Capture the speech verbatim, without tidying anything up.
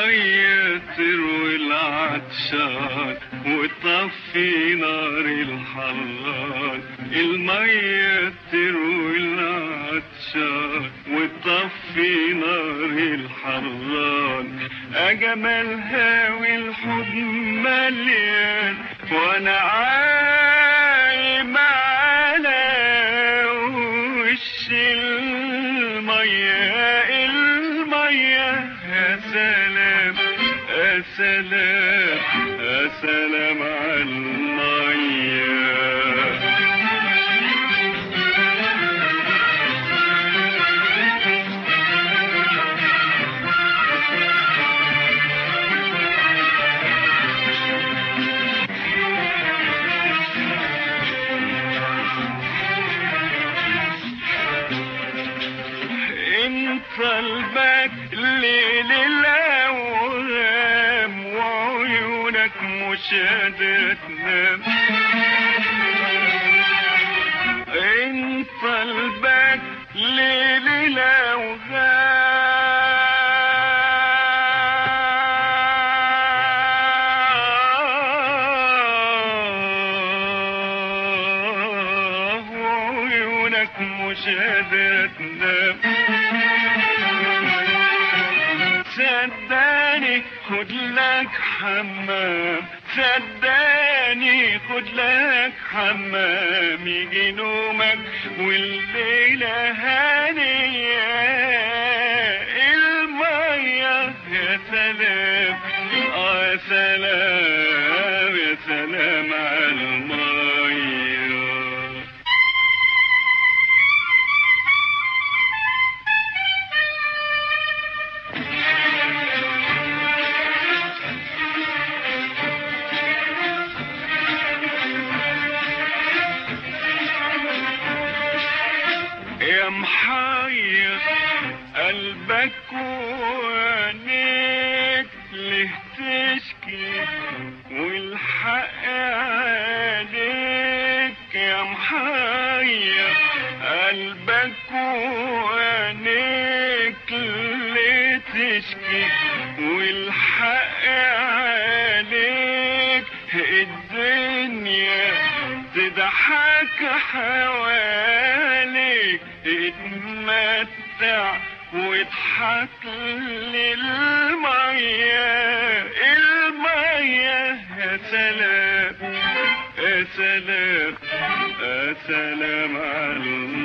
المية تروي العطشان وتطفي نار الحران، المية تروي العطشان وتطفي نار الحران. أجملها والحب مليان وانا عايم على وش المية، المية يا سلام يا سلام يا سلام على المية. قلبك ليل الأوهام وعيونك مش قادرة تنام، انت قلبك ليل الأوهام وعيونك مش قادرة تنام. صدقني خد لك حمام، صدقني خد لك حمام يجي نومك والليلة هانية. المية يا سلام اه يا سلام يا سلام على المية. يا محير قلبك وعينيك ليه تشكي والحق عليك، يا محير قلبك وعينيك ليه تشكي والحق عليك. الدنيا تضحك حواليك اتمتع واضحك للمية، المية يا سلام يا سلام يا سلام على